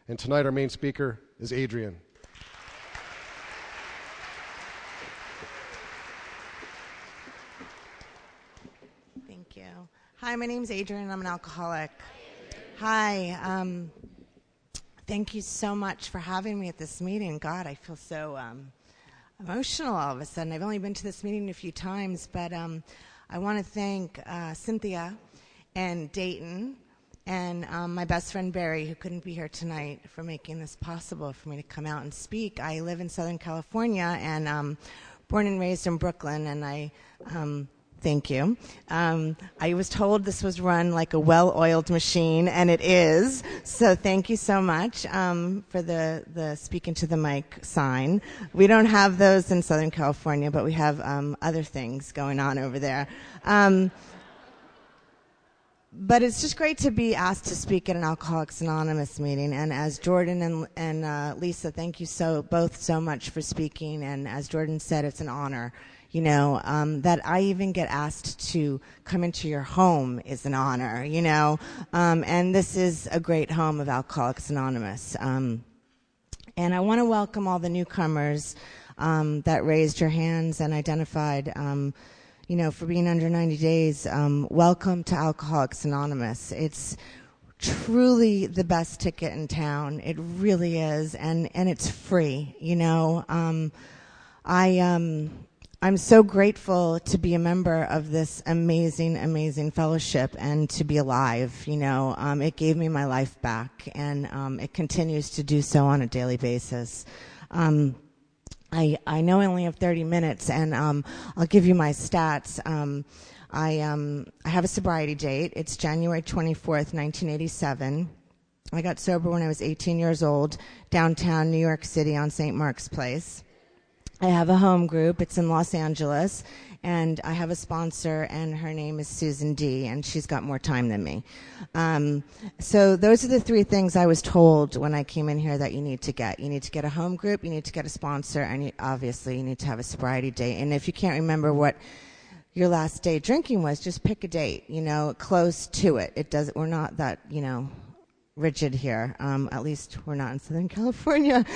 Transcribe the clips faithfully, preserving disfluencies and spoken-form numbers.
And tonight our main speaker is Adrian. Thank you. Hi, my name's Adrian. I'm an alcoholic. Hi. Um, thank you so much for having me at this meeting. God, I feel so um, emotional all of a sudden. I've only been to this meeting a few times, but um, I want to thank uh, Cynthia and Dayton and um, my best friend Barry, who couldn't be here tonight, for making this possible for me to come out and speak. I live in Southern California and um, born and raised in Brooklyn, and I... Um, Thank you. Um, I was told this was run like a well-oiled machine, and it is. So thank you so much um, for the, the speaking to the mic sign. We don't have those in Southern California, but we have um, other things going on over there. Um, but it's just great to be asked to speak at an Alcoholics Anonymous meeting. And as Jordan and, and uh, Lisa, thank you so both so much for speaking. And as Jordan said, it's an honor. You know, um, that I even get asked to come into your home is an honor, you know. Um, and this is a great home of Alcoholics Anonymous. Um, and I want to welcome all the newcomers um, that raised your hands and identified, um, you know, for being under ninety days. Um, welcome to Alcoholics Anonymous. It's truly the best ticket in town. It really is. And, and it's free, you know. Um, I... Um, I'm so grateful to be a member of this amazing, amazing fellowship and to be alive. You know, um, it gave me my life back, and um, it continues to do so on a daily basis. Um, I, I know I only have thirty minutes, and um, I'll give you my stats. Um, I, um, I have a sobriety date. It's January twenty-fourth, nineteen eighty-seven. I got sober when I was eighteen years old, downtown New York City on Saint Mark's Place. I have a home group. It's in Los Angeles, and I have a sponsor, and her name is Susan D., and she's got more time than me. Um, so those are the three things I was told when I came in here that you need to get. You need to get a home group, you need to get a sponsor, and you, obviously you need to have a sobriety date. And if you can't remember what your last day drinking was, just pick a date, you know, close to it. It does. We're not that, you know, rigid here. Um, at least we're not in Southern California.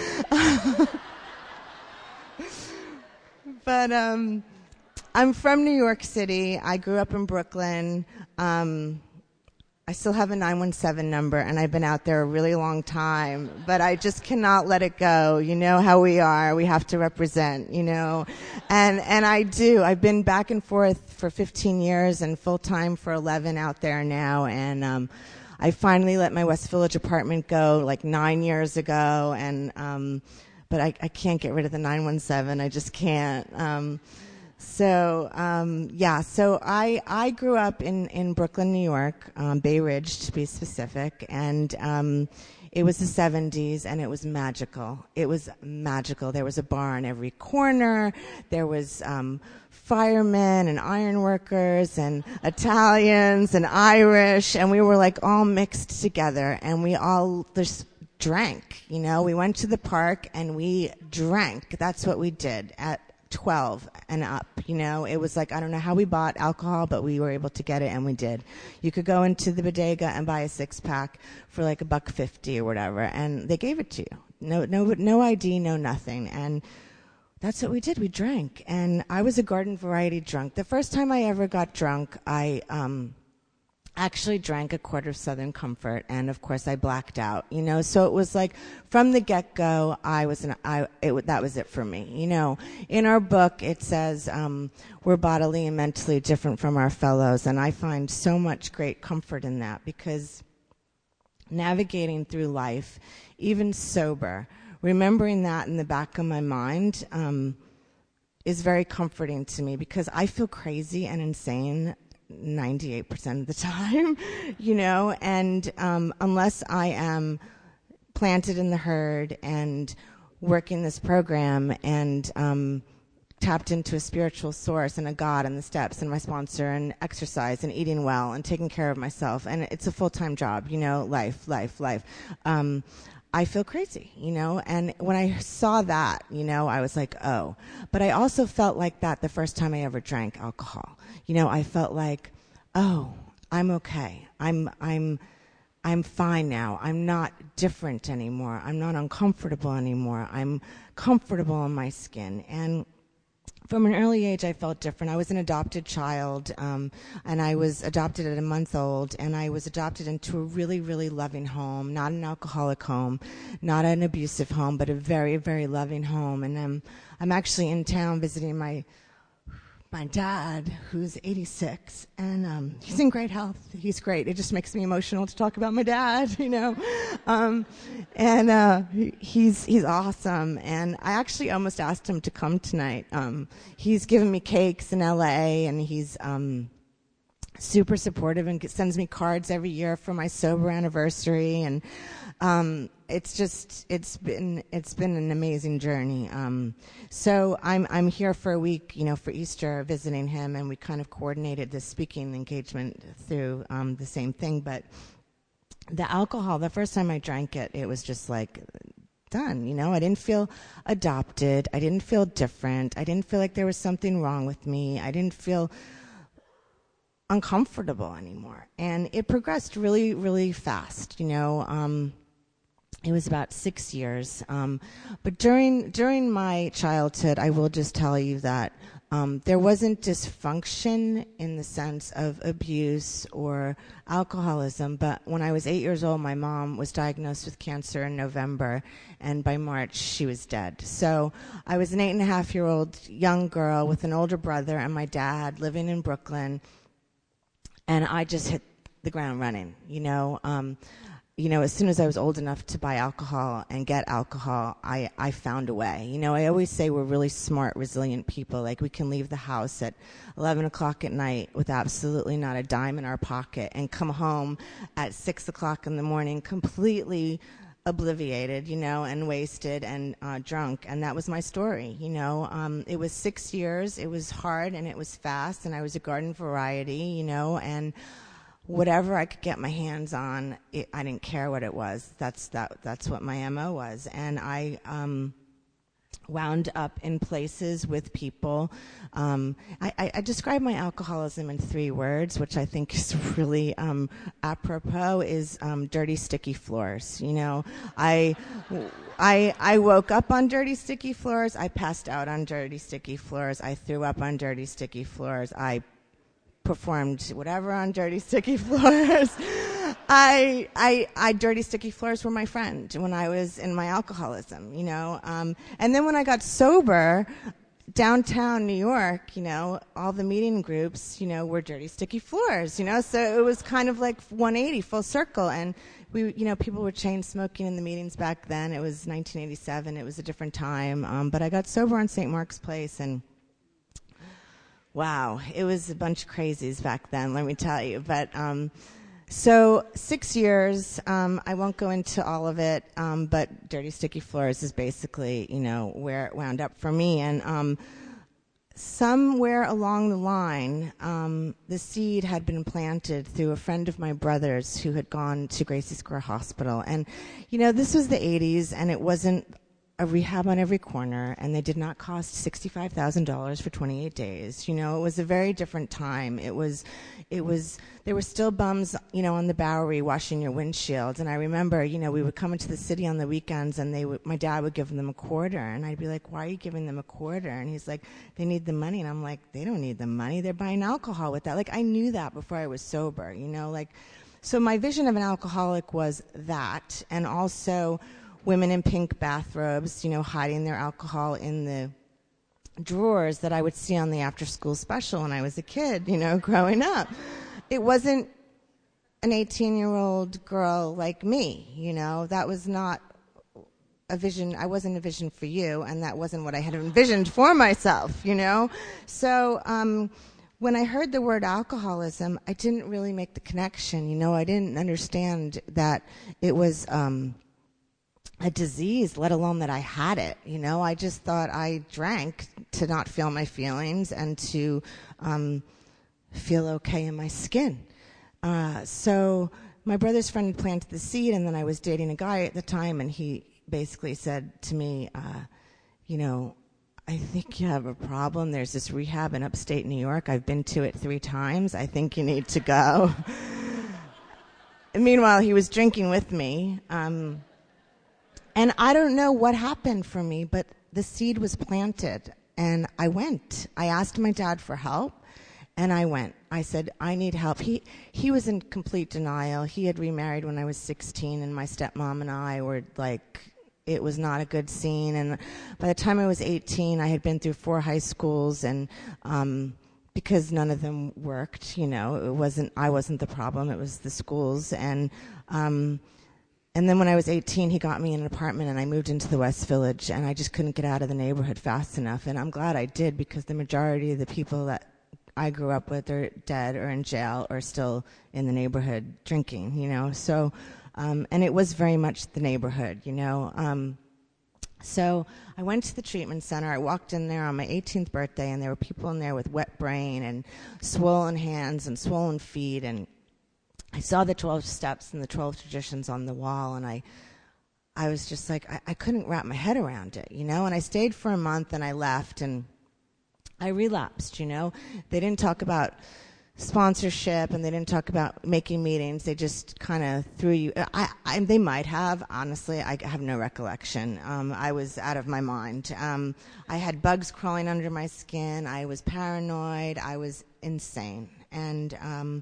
But um, I'm from New York City. I grew up in Brooklyn. Um, I still have a nine one seven number, and I've been out there a really long time. But I just cannot let it go. You know how we are. We have to represent, you know. And and I do. I've been back and forth for fifteen years and full-time for eleven out there now. And um, I finally let my West Village apartment go like nine years ago. And... Um, But I, I can't get rid of the nine one seven. I just can't. Um, so, um, yeah, so I, I grew up in, in Brooklyn, New York, um, Bay Ridge to be specific, and um, it was the seventies, and it was magical. It was magical. There was a bar on every corner. There was um, firemen and iron workers and Italians and Irish, and we were like all mixed together, and we all... There's, drank, you know. We went to the park and we drank. That's what we did at twelve and up, you know. It was like, I don't know how we bought alcohol, but we were able to get it, and we did. You could go into the bodega and buy a six-pack for like a buck fifty or whatever, and they gave it to you. No, no, no I D, no nothing. And that's what we did. We drank. And I was a garden variety drunk. The first time I ever got drunk, I... um actually drank a quart of Southern Comfort, and of course I blacked out, you know. So it was like from the get-go, I was an, I it that was it for me, you know. In our book, it says um, we're bodily and mentally different from our fellows, and I find so much great comfort in that, because navigating through life, even sober, remembering that in the back of my mind um, is very comforting to me, because I feel crazy and insane ninety-eight percent of the time, you know, and um, unless I am planted in the herd and working this program and um, tapped into a spiritual source and a God and the steps and my sponsor and exercise and eating well and taking care of myself, and it's a full-time job, you know, life, life, life. Um, I feel crazy, you know, and when I saw that, you know, I was like, oh. But I also felt like that the first time I ever drank alcohol. You know, I felt like, oh, I'm okay. I'm, I'm, I'm fine now. I'm not different anymore. I'm not uncomfortable anymore. I'm comfortable in my skin. And from an early age, I felt different. I was an adopted child, um, and I was adopted at a month old, and I was adopted into a really, really loving home, not an alcoholic home, not an abusive home, but a very, very loving home. And um, I'm actually in town visiting my my dad, who's eighty-six, and um, he's in great health. He's great. It just makes me emotional to talk about my dad, you know. Um, and uh, he's he's awesome. And I actually almost asked him to come tonight. Um, he's given me cakes in L A, and he's um, super supportive and sends me cards every year for my sober anniversary. And um, it's just it's been it's been an amazing journey. Um, so I'm I'm here for a week, you know, for Easter, visiting him, and we kind of coordinated this speaking engagement through um, the same thing. But the alcohol, the first time I drank it, it was just like done. You know, I didn't feel adopted. I didn't feel different. I didn't feel like there was something wrong with me. I didn't feel uncomfortable anymore. And it progressed really, really fast. You know. Um, It was about six years. Um, but during during my childhood, I will just tell you that um, there wasn't dysfunction in the sense of abuse or alcoholism. But when I was eight years old, my mom was diagnosed with cancer in November, and by March, she was dead. So I was an eight and a half year old young girl with an older brother and my dad living in Brooklyn, and I just hit the ground running, you know. Um, You know, as soon as I was old enough to buy alcohol and get alcohol, I, I found a way. You know, I always say we're really smart, resilient people. Like, we can leave the house at eleven o'clock at night with absolutely not a dime in our pocket and come home at six o'clock in the morning completely obliviated, you know, and wasted and uh, drunk. And that was my story, you know. Um, it was six years. It was hard and it was fast, and I was a garden variety, you know, and whatever I could get my hands on, it, I didn't care what it was. That's that. That's what my M O was, and I um, wound up in places with people. Um, I, I, I describe my alcoholism in three words, which I think is really um, apropos. Is um, dirty, sticky floors. You know, I. I, I woke up on dirty, sticky floors. I passed out on dirty, sticky floors. I threw up on dirty, sticky floors. I performed whatever on dirty, sticky floors. I, I, I, dirty, sticky floors were my friend when I was in my alcoholism, you know. Um, and then when I got sober, downtown New York, you know, all the meeting groups, you know, were dirty, sticky floors, you know. So it was kind of like one eighty, full circle. And we, you know, people were chain smoking in the meetings back then. It was nineteen eighty-seven. It was a different time. Um, but I got sober on Saint Mark's Place, and wow, it was a bunch of crazies back then, let me tell you. But um, so six years, um, I won't go into all of it, um, but Dirty Sticky Floors is basically, you know, where it wound up for me. And um, somewhere along the line, um, the seed had been planted through a friend of my brother's who had gone to Gracie Square Hospital. And, you know, this was the eighties, and it wasn't a rehab on every corner, and they did not cost sixty-five thousand dollars for twenty-eight days. You know, it was a very different time. It was, it was, there were still bums, you know, on the Bowery washing your windshield. And I remember, you know, we would come into the city on the weekends, and they would, my dad would give them a quarter, and I'd be like, why are you giving them a quarter? And he's like, they need the money. And I'm like, they don't need the money. They're buying alcohol with that. Like, I knew that before I was sober, you know, like, so my vision of an alcoholic was that, and also women in pink bathrobes, you know, hiding their alcohol in the drawers that I would see on the after-school special when I was a kid, you know, growing up. It wasn't an eighteen-year-old girl like me, you know. That was not a vision. I wasn't a vision for you, and that wasn't what I had envisioned for myself, you know. So um, when I heard the word alcoholism, I didn't really make the connection, you know. I didn't understand that it was Um, a disease, let alone that I had it. You know, I just thought I drank to not feel my feelings and to um, feel okay in my skin. Uh, so my brother's friend planted the seed, and then I was dating a guy at the time, and he basically said to me, uh, you know, I think you have a problem. There's this rehab in upstate New York. I've been to it three times. I think you need to go. meanwhile, he was drinking with me. Um, and I don't know what happened for me, but the seed was planted. And I went. I asked my dad for help, and I went. I said, I need help. He he was in complete denial. He had remarried when I was sixteen, and my stepmom and I were like, it was not a good scene. And by the time I was eighteen, I had been through four high schools, and um, because none of them worked, you know, it wasn't, I wasn't the problem, it was the schools. And um, and then when I was eighteen, he got me in an apartment, and I moved into the West Village, and I just couldn't get out of the neighborhood fast enough. And I'm glad I did, because the majority of the people that I grew up with are dead or in jail or still in the neighborhood drinking, you know. So, um, and it was very much the neighborhood, you know. Um, so I went to the treatment center. I walked in there on my eighteenth birthday, and there were people in there with wet brain and swollen hands and swollen feet. And I saw the twelve steps and the twelve traditions on the wall, and I I was just like, I, I couldn't wrap my head around it, you know. And I stayed for a month, and I left, and I relapsed, you know. They didn't talk about sponsorship, and they didn't talk about making meetings. They just kind of threw you. I, I, they might have, honestly. I have no recollection. Um, I was out of my mind. Um, I had bugs crawling under my skin. I was paranoid. I was insane. And um,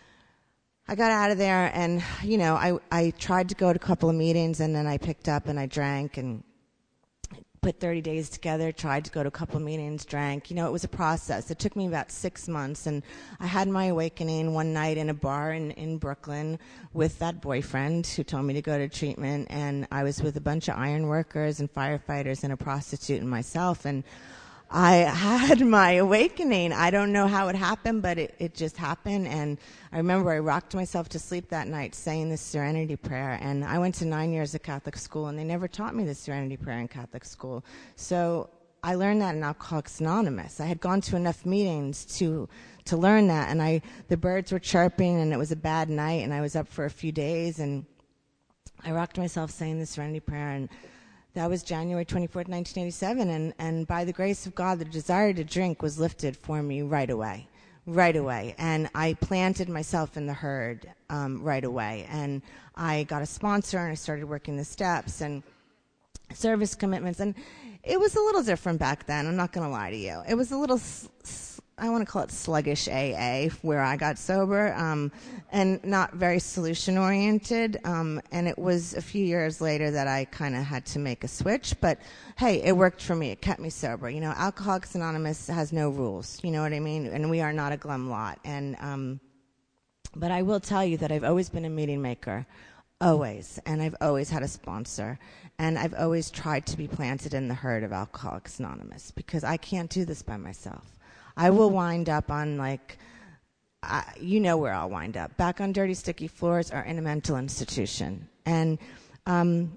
I got out of there, and, you know, I, I tried to go to a couple of meetings, and then I picked up and I drank and put thirty days together, tried to go to a couple of meetings, drank. You know, it was a process. It took me about six months, and I had my awakening one night in a bar in, in Brooklyn with that boyfriend who told me to go to treatment, and I was with a bunch of iron workers and firefighters and a prostitute and myself, and I had my awakening. I don't know how it happened, but it, it just happened. And I remember I rocked myself to sleep that night saying the Serenity Prayer. And I went to nine years of Catholic school, and they never taught me the Serenity Prayer in Catholic school. So I learned that in Alcoholics Anonymous. I had gone to enough meetings to to learn that. And I the birds were chirping, and it was a bad night, and I was up for a few days. And I rocked myself saying the Serenity Prayer, and that was January twenty-fourth, nineteen eighty-seven, and, and by the grace of God, the desire to drink was lifted for me right away, right away. And I planted myself in the herd um, right away. And I got a sponsor, and I started working the steps and service commitments. And it was a little different back then, I'm not going to lie to you. It was a little, s- s- I want to call it sluggish A A, where I got sober, um, and not very solution-oriented. Um, and it was a few years later that I kind of had to make a switch. But, hey, it worked for me. It kept me sober. You know, Alcoholics Anonymous has no rules. You know what I mean? And we are not a glum lot. And um, but I will tell you that I've always been a meeting maker. Always. And I've always had a sponsor. And I've always tried to be planted in the herd of Alcoholics Anonymous, because I can't do this by myself. I will wind up on, like, uh, you know where I'll wind up, back on dirty, sticky floors or in a mental institution. And um,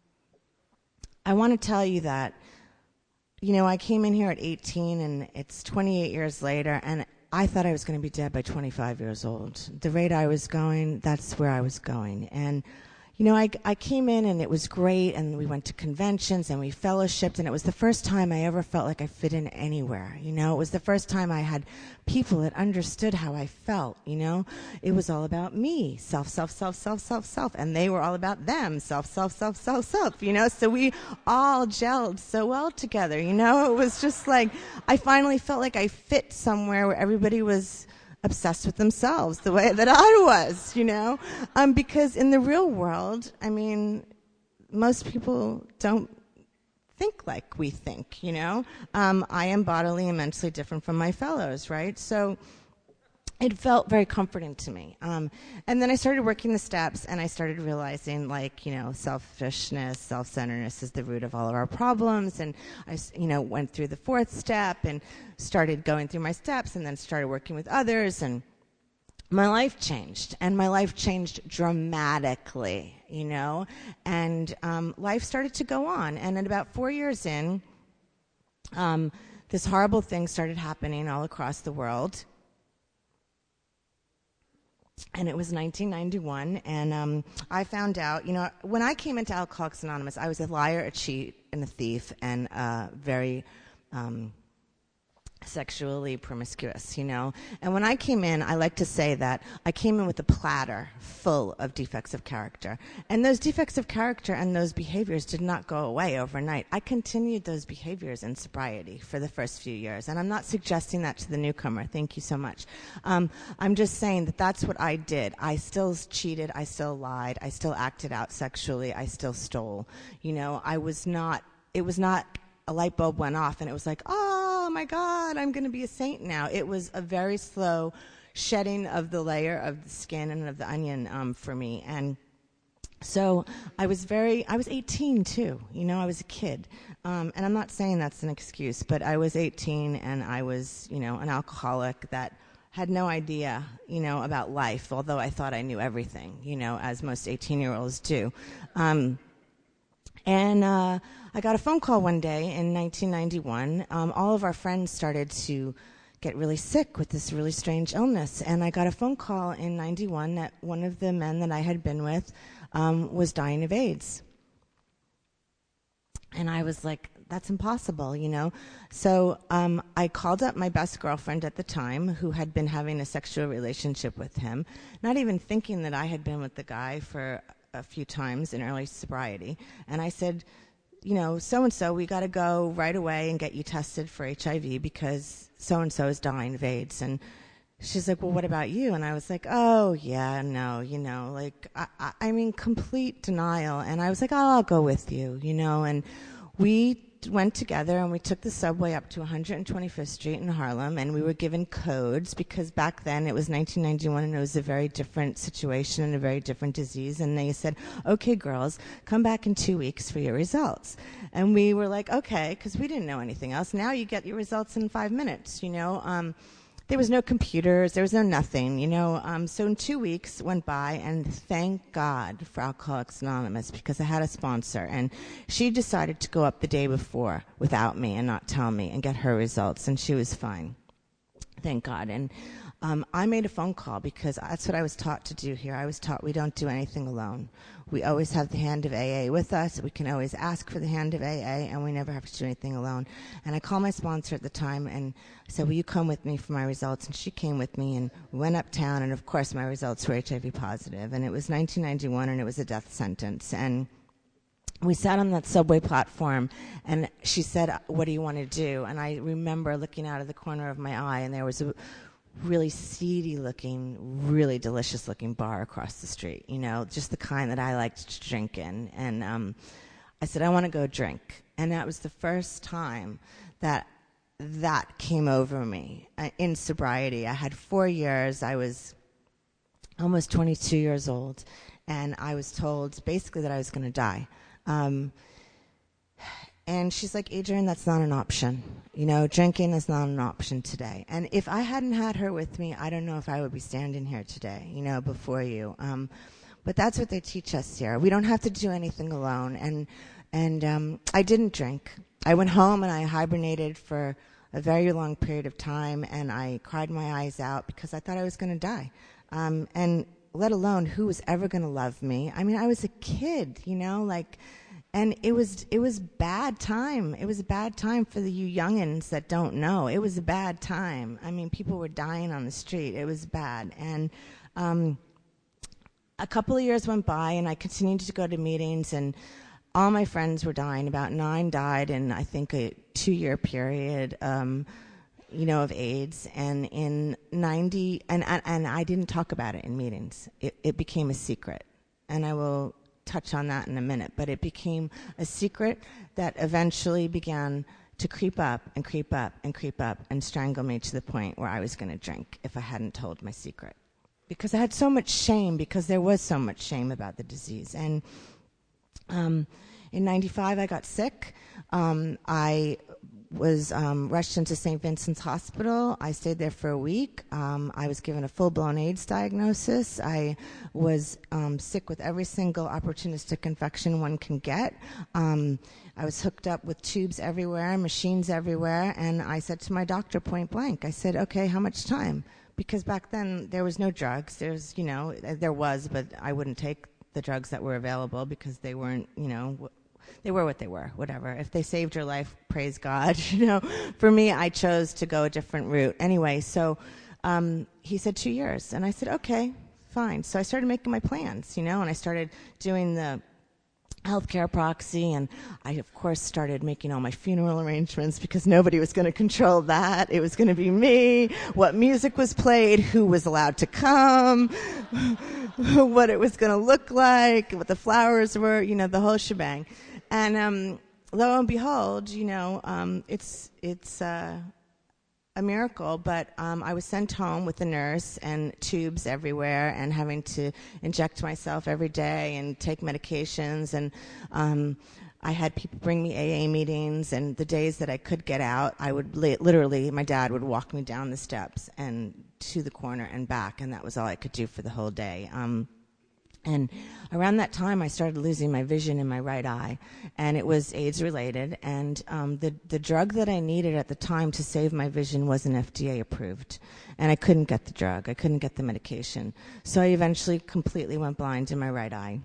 I want to tell you that, you know, I came in here at eighteen, and it's twenty-eight years later, and I thought I was going to be dead by twenty-five years old. The rate I was going, that's where I was going. And you know, I, I came in, and it was great, and we went to conventions, and we fellowshipped, and it was the first time I ever felt like I fit in anywhere, you know. It was the first time I had people that understood how I felt, you know. It was all about me, self, self, self, self, self, self, and they were all about them, self, self, self, self, self, you know. So we all gelled so well together, you know. It was just like, I finally felt like I fit somewhere where everybody was obsessed with themselves the way that I was, you know, um, because in the real world, I mean, most people don't think like we think, you know. Um, I am bodily and mentally different from my fellows, right? So it felt very comforting to me. Um, and then I started working the steps, and I started realizing, like, you know, selfishness, self-centeredness is the root of all of our problems. And I, you know, went through the fourth step and started going through my steps, and then started working with others, and my life changed. And my life changed dramatically, you know. And um, life started to go on. And at about four years in, um, this horrible thing started happening all across the world. And it was nineteen ninety-one, and um, I found out, you know, when I came into Alcoholics Anonymous, I was a liar, a cheat, and a thief, and a very um, sexually promiscuous, you know. And when I came in, I like to say that I came in with a platter full of defects of character. And those defects of character and those behaviors did not go away overnight. I continued those behaviors in sobriety for the first few years. And I'm not suggesting that to the newcomer. Thank you so much. Um, I'm just saying that that's what I did. I still cheated. I still lied. I still acted out sexually. I still stole. You know, I was not, it was not a light bulb went off and it was like, oh my God, I'm going to be a saint now. It was a very slow shedding of the layer of the skin and of the onion um, for me. And so I was very, I was eighteen too, you know, I was a kid. Um, and I'm not saying that's an excuse, but I was eighteen and I was, you know, an alcoholic that had no idea, you know, about life, although I thought I knew everything, you know, as most eighteen-year-olds do. Um, and uh, I got a phone call one day in nineteen ninety-one. Um, all of our friends started to get really sick with this really strange illness. And I got a phone call in ninety-one that one of the men that I had been with um, was dying of AIDS. And I was like, that's impossible, you know. So um, I called up my best girlfriend at the time who had been having a sexual relationship with him, not even thinking that I had been with the guy for a few times in early sobriety. And I said, you know, so-and-so, we got to go right away and get you tested for H I V because so-and-so is dying of AIDS. And she's like, well, what about you? And I was like, oh, yeah, no, you know, like, I, I, I mean, complete denial. And I was like, oh, I'll go with you, you know. And we went together and we took the subway up to one hundred twenty-fifth Street in Harlem, and we were given codes because back then it was nineteen ninety-one and it was a very different situation and a very different disease. And they said, okay, girls, come back in two weeks for your results. And we were like, okay, because we didn't know anything else. Now you get your results in five minutes, you know. Um, There was no computers. There was no nothing, you know. Um, so in two weeks went by, and thank God for Alcoholics Anonymous because I had a sponsor, and she decided to go up the day before without me and not tell me and get her results, and she was fine. Thank God. And um, I made a phone call because that's what I was taught to do here. I was taught we don't do anything alone. We always have the hand of A A with us. We can always ask for the hand of A A, and we never have to do anything alone. And I called my sponsor at the time and I said, will you come with me for my results? And she came with me, and we went uptown, and of course my results were H I V positive. And it was nineteen ninety-one, and it was a death sentence. And we sat on that subway platform, and she said, what do you want to do? And I remember looking out of the corner of my eye, and there was a really seedy-looking, really delicious-looking bar across the street, you know, just the kind that I liked to drink in. And um, I said, I want to go drink. And that was the first time that that came over me uh, in sobriety. I had four years. I was almost twenty-two years old, and I was told basically that I was going to die. Um, and she's like, Adrienne, that's not an option. You know, drinking is not an option today. And if I hadn't had her with me, I don't know if I would be standing here today, you know, before you. Um, but that's what they teach us here. We don't have to do anything alone. And and um, I didn't drink. I went home and I hibernated for a very long period of time, and I cried my eyes out because I thought I was going to die. Um, and let alone who was ever going to love me. I mean, I was a kid, you know, like, and it was it was bad time. It was a bad time for the you youngins that don't know. It was a bad time. I mean, people were dying on the street. It was bad. And um, a couple of years went by, and I continued to go to meetings, and all my friends were dying. About nine died in, I think, a two-year period. Um, you know, of AIDS, and in ninety, and, and, and I didn't talk about it in meetings. It, it became a secret, and I will touch on that in a minute, but it became a secret that eventually began to creep up and creep up and creep up and strangle me to the point where I was going to drink if I hadn't told my secret. Because I had so much shame, because there was so much shame about the disease. And um, in ninety-five, I got sick. Um, I was um, rushed into Saint Vincent's Hospital. I stayed there for a week. Um, I was given a full-blown AIDS diagnosis. I was um, sick with every single opportunistic infection one can get. Um, I was hooked up with tubes everywhere, machines everywhere, and I said to my doctor point blank, I said, okay, how much time? Because back then there was no drugs. There's, you know, there was, but I wouldn't take the drugs that were available because they weren't, you know, they were what they were, whatever. If they saved your life, praise God. You know, for me, I chose to go a different route. Anyway, so um, he said two years. And I said, okay, fine. So I started making my plans, you know, and I started doing the healthcare proxy, and I, of course, started making all my funeral arrangements because nobody was going to control that. It was going to be me, what music was played, who was allowed to come, what it was going to look like, what the flowers were, you know, the whole shebang. And um, lo and behold, you know, um, it's it's uh, a miracle, but um, I was sent home with a nurse and tubes everywhere and having to inject myself every day and take medications. And um, I had people bring me A A meetings, and the days that I could get out, I would li- literally, my dad would walk me down the steps and to the corner and back, and that was all I could do for the whole day. Um, And around that time, I started losing my vision in my right eye, and it was AIDS-related. And um, the the drug that I needed at the time to save my vision wasn't F D A approved, and I couldn't get the drug. I couldn't get the medication. So I eventually completely went blind in my right eye.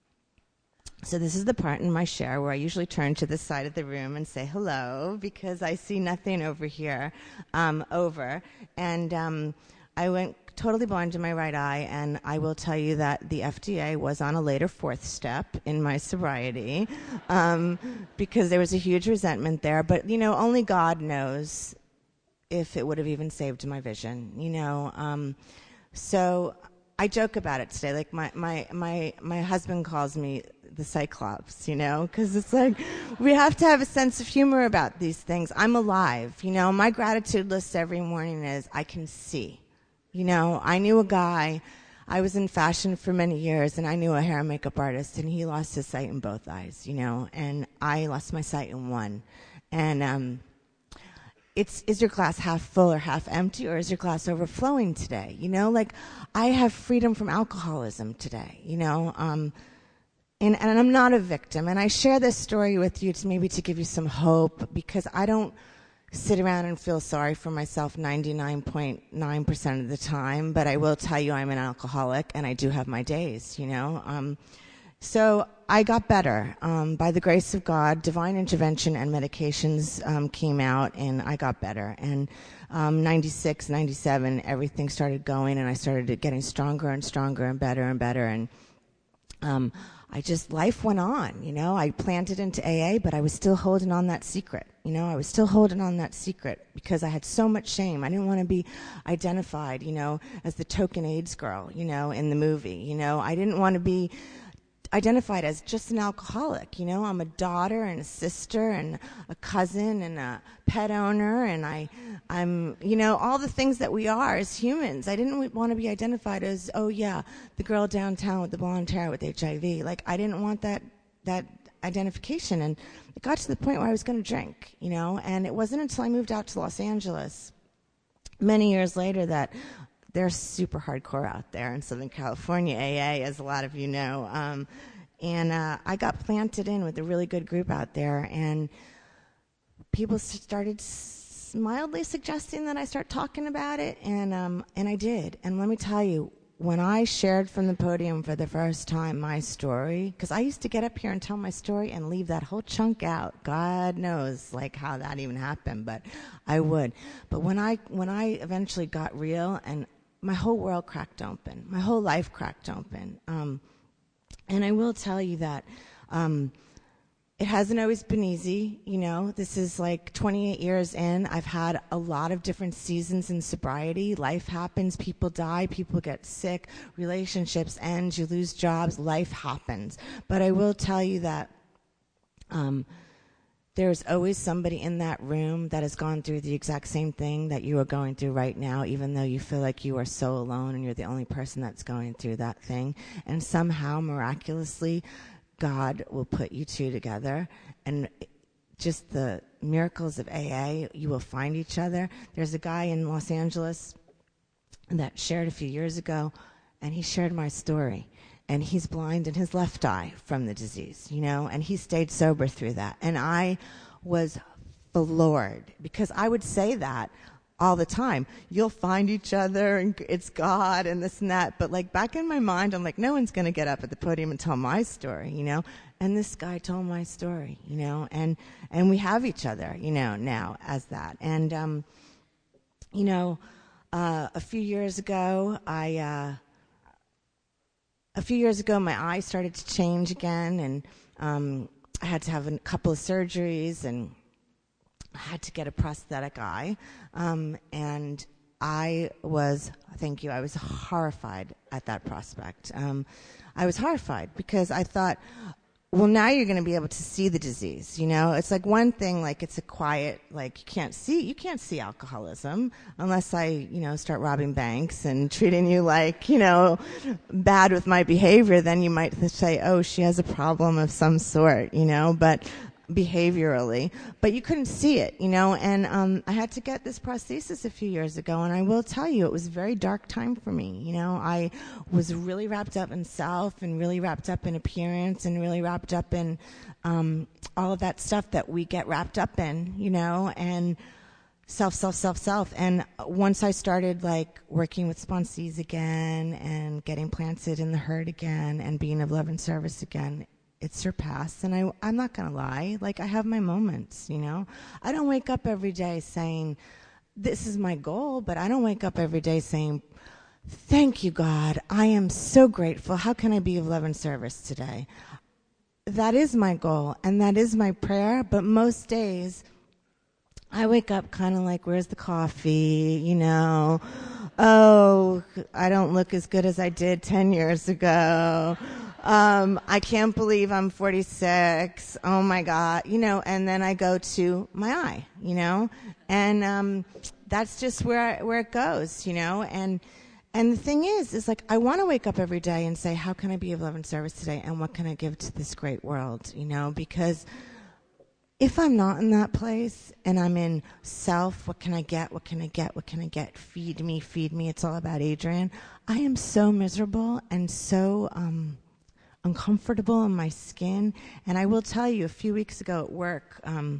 So this is the part in my share where I usually turn to the side of the room and say hello, because I see nothing over here, um, over. And um, I went totally blind in my right eye, and I will tell you that the F D A was on a later fourth step in my sobriety, um, because there was a huge resentment there. But, you know, only God knows if it would have even saved my vision, you know. Um, so I joke about it today. Like, my, my, my, my husband calls me the Cyclops, you know, because it's like we have to have a sense of humor about these things. I'm alive, you know. My gratitude list every morning is I can see. You know, I knew a guy, I was in fashion for many years, and I knew a hair and makeup artist, and he lost his sight in both eyes, you know, and I lost my sight in one. And um, it's, is your glass half full or half empty, or is your glass overflowing today? You know, like, I have freedom from alcoholism today, you know, um, and, and I'm not a victim. And I share this story with you to maybe to give you some hope, because I don't sit around and feel sorry for myself ninety-nine point nine percent of the time, but I will tell you I'm an alcoholic, and I do have my days, you know. Um, so I got better. Um, by the grace of God, divine intervention and medications um, came out, and I got better. And um, ninety-six, ninety-seven, everything started going, and I started getting stronger and stronger and better and better. And um, I just, life went on, you know. I planted into A A, but I was still holding on that secret. You know, I was still holding on that secret because I had so much shame. I didn't want to be identified, you know, as the token AIDS girl, you know, in the movie. You know, I didn't want to be identified as just an alcoholic. You know, I'm a daughter and a sister and a cousin and a pet owner, and I, I'm, you know, all the things that we are as humans. I didn't want to be identified as, oh yeah, the girl downtown with the blonde hair with H I V. Like, I didn't want that that identification, and it got to the point where I was going to drink, you know. And it wasn't until I moved out to Los Angeles many years later that they're super hardcore out there in Southern California, A A, as a lot of you know. Um, and uh, I got planted in with a really good group out there, and people started s- mildly suggesting that I start talking about it, and um, and I did. And let me tell you, when I shared from the podium for the first time my story, because I used to get up here and tell my story and leave that whole chunk out. God knows, like, how that even happened, but I would. But when I when I eventually got real, and my whole world cracked open, my whole life cracked open. Um, and I will tell you that um, it hasn't always been easy, you know. This is like twenty-eight years in. I've had a lot of different seasons in sobriety. Life happens, people die, people get sick, relationships end, you lose jobs, life happens. But I will tell you that um, there's always somebody in that room that has gone through the exact same thing that you are going through right now, even though you feel like you are so alone and you're the only person that's going through that thing. And somehow, miraculously, God will put you two together, and just the miracles of A A, you will find each other. There's a guy in Los Angeles that shared a few years ago, and he shared my story. And he's blind in his left eye from the disease, you know, and he stayed sober through that. And I was floored, because I would say that all the time. You'll find each other, and it's God, and this and that. But, like, back in my mind, I'm like, no one's going to get up at the podium and tell my story, you know. And this guy told my story, you know, and, and we have each other, you know, now as that. And, um, you know, uh, a few years ago, I, uh, a few years ago, my eye started to change again, and um, I had to have a couple of surgeries, and I had to get a prosthetic eye. Um, and I was, thank you, I was horrified at that prospect. Um, I was horrified because I thought, well, now you're going to be able to see the disease, you know? It's like one thing, like it's a quiet, like you can't see, you can't see alcoholism unless I, you know, start robbing banks and treating you like, you know, bad with my behavior, then you might say, oh, she has a problem of some sort, you know? But behaviorally, but you couldn't see it, you know, and um, I had to get this prosthesis a few years ago, and I will tell you, it was a very dark time for me, you know. I was really wrapped up in self, and really wrapped up in appearance, and really wrapped up in um, all of that stuff that we get wrapped up in, you know, and self, self, self, self. And once I started, like, working with sponsees again, and getting planted in the herd again, and being of love and service again, it surpassed. And I, I'm not going to lie. Like, I have my moments, you know. I don't wake up every day saying, this is my goal, but I don't wake up every day saying, thank you, God. I am so grateful. How can I be of love and service today? That is my goal, and that is my prayer. But most days, I wake up kind of like, where's the coffee, you know? Oh, I don't look as good as I did ten years ago. Um, I can't believe I'm forty-six. Oh my God, you know, and then I go to my eye, you know, and, um, that's just where, I, where it goes, you know, and, and the thing is, is like, I want to wake up every day and say, how can I be of love and service today? And what can I give to this great world, you know, because if I'm not in that place and I'm in self, what can I get? What can I get? What can I get? Feed me, feed me. It's all about Adrian. I am so miserable and so, um, uncomfortable in my skin. And I will tell you, a few weeks ago at work, um,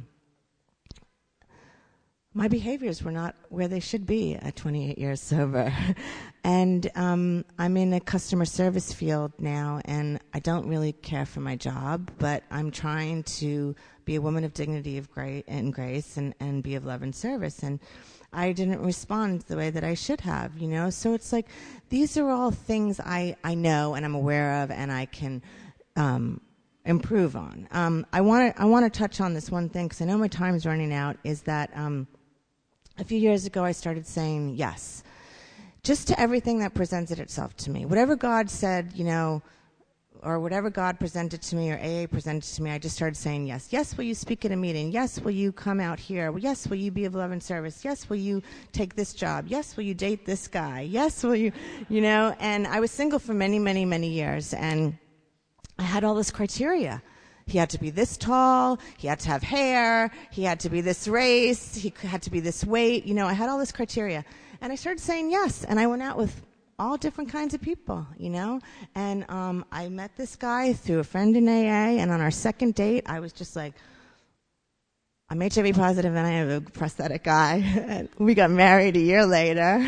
my behaviors were not where they should be at twenty-eight years sober. And um, I'm in a customer service field now, and I don't really care for my job, but I'm trying to be a woman of dignity of gra- and grace and, and be of love and service. And I didn't respond the way that I should have, you know? So it's like, these are all things I, I know and I'm aware of and I can um, improve on. Um, I want to I want to touch on this one thing, because I know my time's running out, is that um, a few years ago I started saying yes, just to everything that presented itself to me. Whatever God said, you know, or whatever God presented to me or A A presented to me, I just started saying yes. Yes, will you speak at a meeting? Yes, will you come out here? Yes, will you be of love and service? Yes, will you take this job? Yes, will you date this guy? Yes, will you, you know? And I was single for many, many, many years, and I had all this criteria. He had to be this tall, he had to have hair, he had to be this race, he had to be this weight. You know, I had all this criteria. And I started saying yes, and I went out with all different kinds of people, you know? And um, I met this guy through a friend in A A, and on our second date, I was just like, I'm H I V positive and I have a prosthetic eye. And we got married a year later.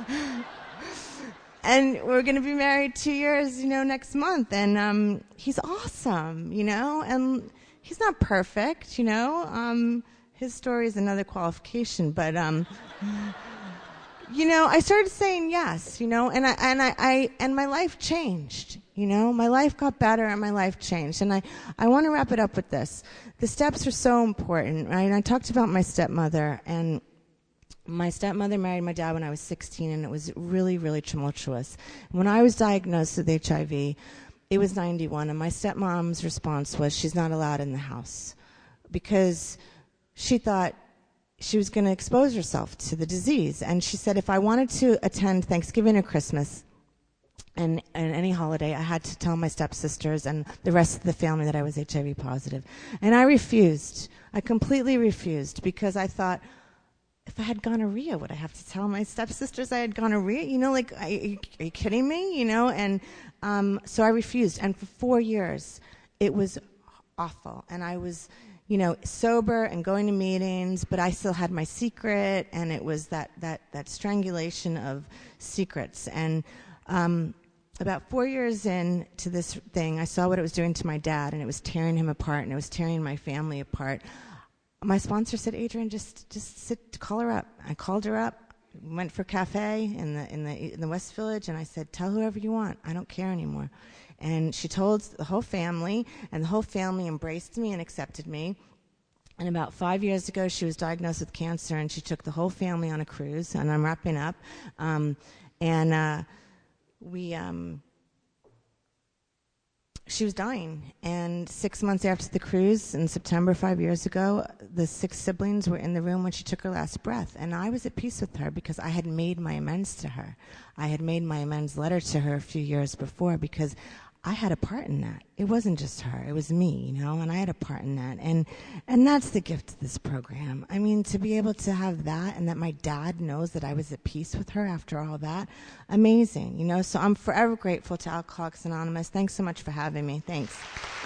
And we're going to be married two years, you know, next month. And um, he's awesome, you know? And he's not perfect, you know? Um, his story is another qualification, but... Um, You know, I started saying yes, you know, and I, and I, I, and my life changed, you know, my life got better and my life changed. And I, I want to wrap it up with this. The steps are so important, right? And I talked about my stepmother, and my stepmother married my dad when I was sixteen, and it was really, really tumultuous. When I was diagnosed with H I V, it was ninety-one, and my stepmom's response was, she's not allowed in the house, because she thought she was going to expose herself to the disease. And she said, if I wanted to attend Thanksgiving or Christmas and, and any holiday, I had to tell my stepsisters and the rest of the family that I was H I V positive. And I refused. I completely refused, because I thought, if I had gonorrhea, would I have to tell my stepsisters I had gonorrhea? You know, like, are you, are you kidding me? You know, and um, so I refused. And for four years, it was awful. And I was... you know, sober and going to meetings, but I still had my secret, and it was that, that, that strangulation of secrets. And um, about four years in to this thing, I saw what it was doing to my dad, and it was tearing him apart, and it was tearing my family apart. My sponsor said, Adrian, just just sit, call her up. I called her up, went for cafe in the in the in the West Village, and I said, tell whoever you want. I don't care anymore. And she told the whole family, and the whole family embraced me and accepted me. And about five years ago, she was diagnosed with cancer, and she took the whole family on a cruise, and I'm wrapping up. Um, and uh, we, um, she was dying. And six months after the cruise, in September five years ago, the six siblings were in the room when she took her last breath. And I was at peace with her because I had made my amends to her. I had made my amends letter to her a few years before because I had a part in that. It wasn't just her. It was me, you know, and I had a part in that. And and that's the gift of this program. I mean, to be able to have that and that my dad knows that I was at peace with her after all that, amazing, you know. So I'm forever grateful to Alcoholics Anonymous. Thanks so much for having me. Thanks.